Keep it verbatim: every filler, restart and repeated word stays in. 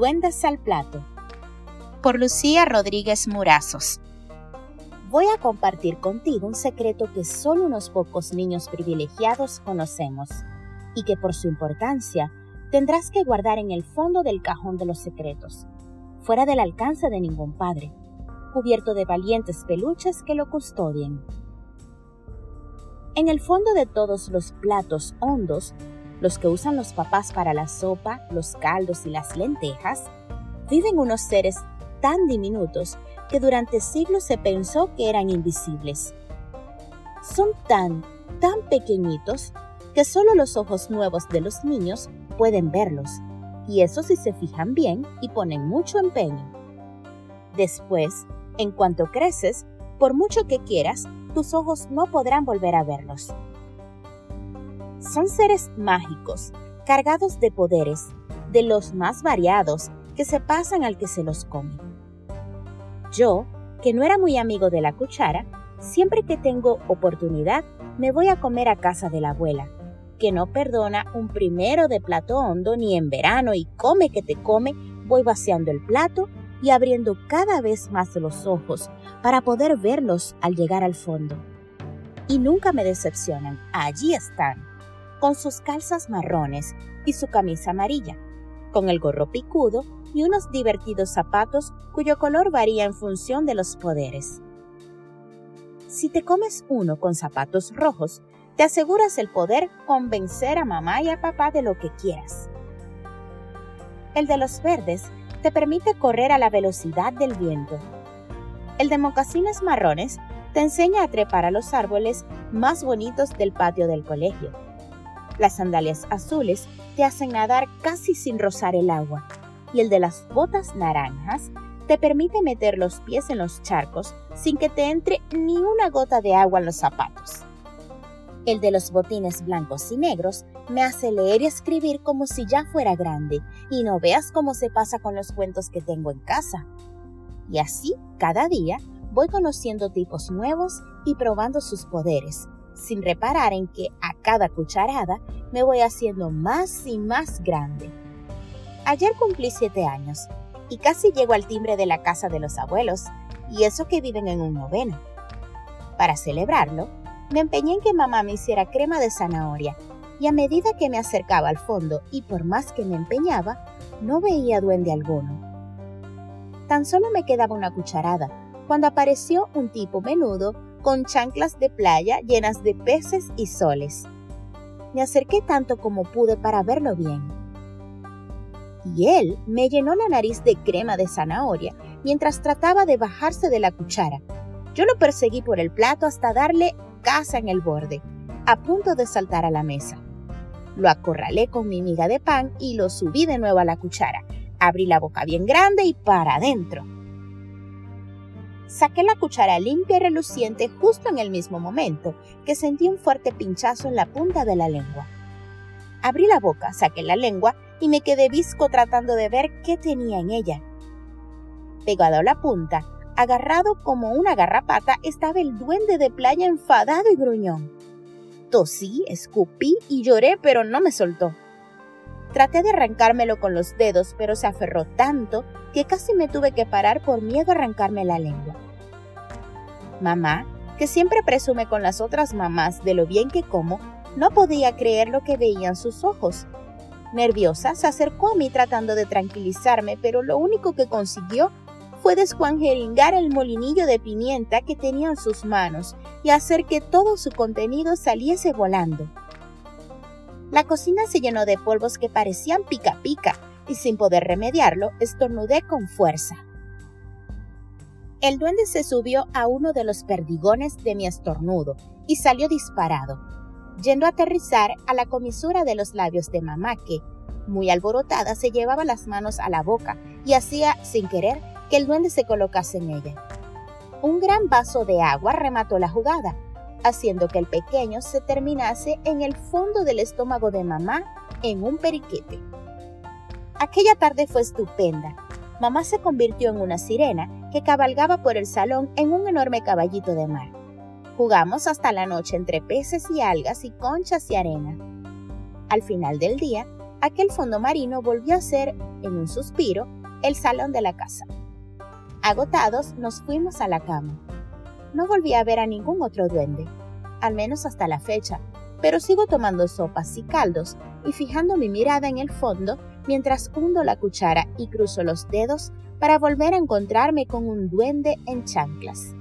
Duendes al plato, por Lucía Rodríguez Murazos. Voy a compartir contigo un secreto que solo unos pocos niños privilegiados conocemos y que por su importancia tendrás que guardar en el fondo del cajón de los secretos, fuera del alcance de ningún padre, cubierto de valientes peluches que lo custodien. En el fondo de todos los platos hondos, los que usan los papás para la sopa, los caldos y las lentejas, viven unos seres tan diminutos que durante siglos se pensó que eran invisibles. Son tan, tan pequeñitos que solo los ojos nuevos de los niños pueden verlos, y eso si se fijan bien y ponen mucho empeño. Después, en cuanto creces, por mucho que quieras, tus ojos no podrán volver a verlos. Son seres mágicos, cargados de poderes, de los más variados, que se pasan al que se los come. Yo, que no era muy amigo de la cuchara, siempre que tengo oportunidad me voy a comer a casa de la abuela, que no perdona un primero de plato hondo ni en verano y come que te come, voy vaciando el plato y abriendo cada vez más los ojos para poder verlos al llegar al fondo. Y nunca me decepcionan, allí están, con sus calzas marrones y su camisa amarilla, con el gorro picudo y unos divertidos zapatos cuyo color varía en función de los poderes. Si te comes uno con zapatos rojos, te aseguras el poder convencer a mamá y a papá de lo que quieras. El de los verdes te permite correr a la velocidad del viento. El de mocasines marrones te enseña a trepar a los árboles más bonitos del patio del colegio. Las sandalias azules te hacen nadar casi sin rozar el agua, y el de las botas naranjas te permite meter los pies en los charcos sin que te entre ni una gota de agua en los zapatos. El de los botines blancos y negros me hace leer y escribir como si ya fuera grande, y no veas cómo se pasa con los cuentos que tengo en casa. Y así, cada día, voy conociendo tipos nuevos y probando sus poderes, sin reparar en que a cada cucharada me voy haciendo más y más grande. Ayer cumplí siete años y casi llego al timbre de la casa de los abuelos, y eso que viven en un noveno. Para celebrarlo, me empeñé en que mamá me hiciera crema de zanahoria, y a medida que me acercaba al fondo y por más que me empeñaba, no veía duende alguno. Tan solo me quedaba una cucharada, cuando apareció un tipo menudo con chanclas de playa llenas de peces y soles. Me acerqué tanto como pude para verlo bien. Y él me llenó la nariz de crema de zanahoria mientras trataba de bajarse de la cuchara. Yo lo perseguí por el plato hasta darle caza en el borde, a punto de saltar a la mesa. Lo acorralé con mi miga de pan y lo subí de nuevo a la cuchara. Abrí la boca bien grande y para adentro. Saqué la cuchara limpia y reluciente justo en el mismo momento que sentí un fuerte pinchazo en la punta de la lengua. Abrí la boca, saqué la lengua y me quedé visco tratando de ver qué tenía en ella. Pegado a la punta, agarrado como una garrapata, estaba el duende de playa enfadado y gruñón. Tosí, escupí y lloré, pero no me soltó. Traté de arrancármelo con los dedos, pero se aferró tanto que casi me tuve que parar por miedo a arrancarme la lengua. Mamá, que siempre presume con las otras mamás de lo bien que como, no podía creer lo que veía en sus ojos. Nerviosa, se acercó a mí tratando de tranquilizarme, pero lo único que consiguió fue descuangeringar el molinillo de pimienta que tenía en sus manos y hacer que todo su contenido saliese volando. La cocina se llenó de polvos que parecían pica pica y sin poder remediarlo, estornudé con fuerza. El duende se subió a uno de los perdigones de mi estornudo y salió disparado, yendo a aterrizar a la comisura de los labios de mamá que, muy alborotada, se llevaba las manos a la boca y hacía, sin querer, que el duende se colocase en ella. Un gran vaso de agua remató la jugada, haciendo que el pequeño se terminase en el fondo del estómago de mamá en un periquete. Aquella tarde fue estupenda. Mamá se convirtió en una sirena que cabalgaba por el salón en un enorme caballito de mar. Jugamos hasta la noche entre peces y algas y conchas y arena. Al final del día, aquel fondo marino volvió a ser, en un suspiro, el salón de la casa. Agotados, nos fuimos a la cama. No volví a ver a ningún otro duende, al menos hasta la fecha, pero sigo tomando sopas y caldos y fijando mi mirada en el fondo mientras hundo la cuchara y cruzo los dedos para volver a encontrarme con un duende en chanclas.